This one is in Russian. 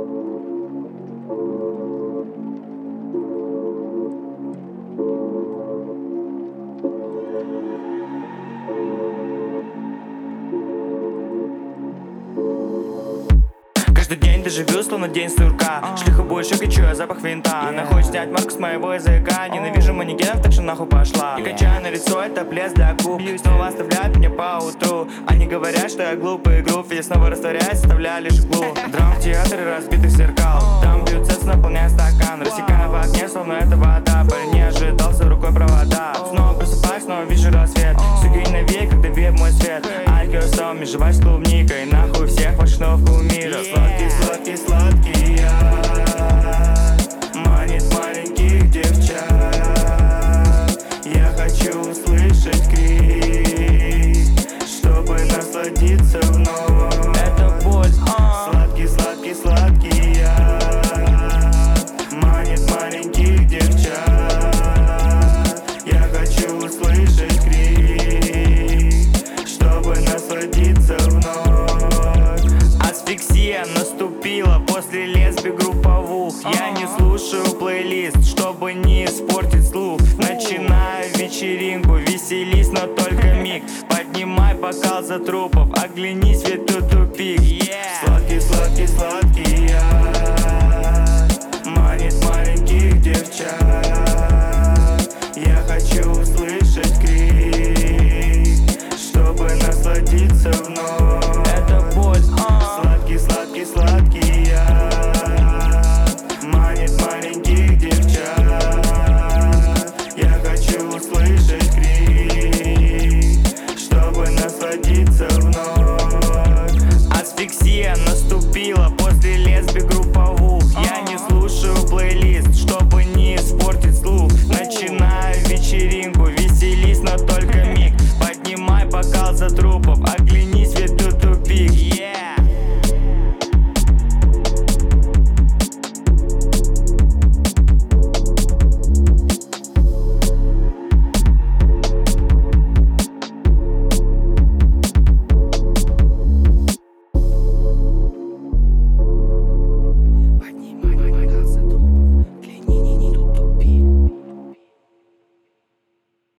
Каждый день доживу, словно день сурка. Шлюха будет шок, и чую запах винта. Она хочет снять марку с моего языка. Ненавижу манекенов, так что нахуй пошла. И качаю на лицо, это плес для губ. Снова оставляют меня по утру. Они говорят, что я глупый груб. Я снова растворяюсь, оставляю лишь углу. Драм-театры разбитых зеркал. Там бьют сердце, наполняя стакан. Рассекая в огне, словно это вода. Парень не ожидал, за рукой провода. Снова просыпаюсь, снова вижу рассвет. Суги навек, когда веет мой свет. Айкерсом, межевать с клубникой. Нахуй всех ваших новых кумиров. Сладкий, сладкий, сладкий яд манит маленьких девчат. Я хочу услышать крик, чтобы насладиться вновь. Это боль. Сладкий, сладкий, сладкий яд манит маленьких девчат. Я хочу услышать крик, чтобы насладиться вновь. Асфиксия наступила после лесби групповух. Я не слушаю плейлист, чтобы не испортить слух. Начинаю вечеринку, веселись, но только миг. Поднимай бокал за трупов, оглянись, ведь тут тупик. Сладкий, сладкий, сладкий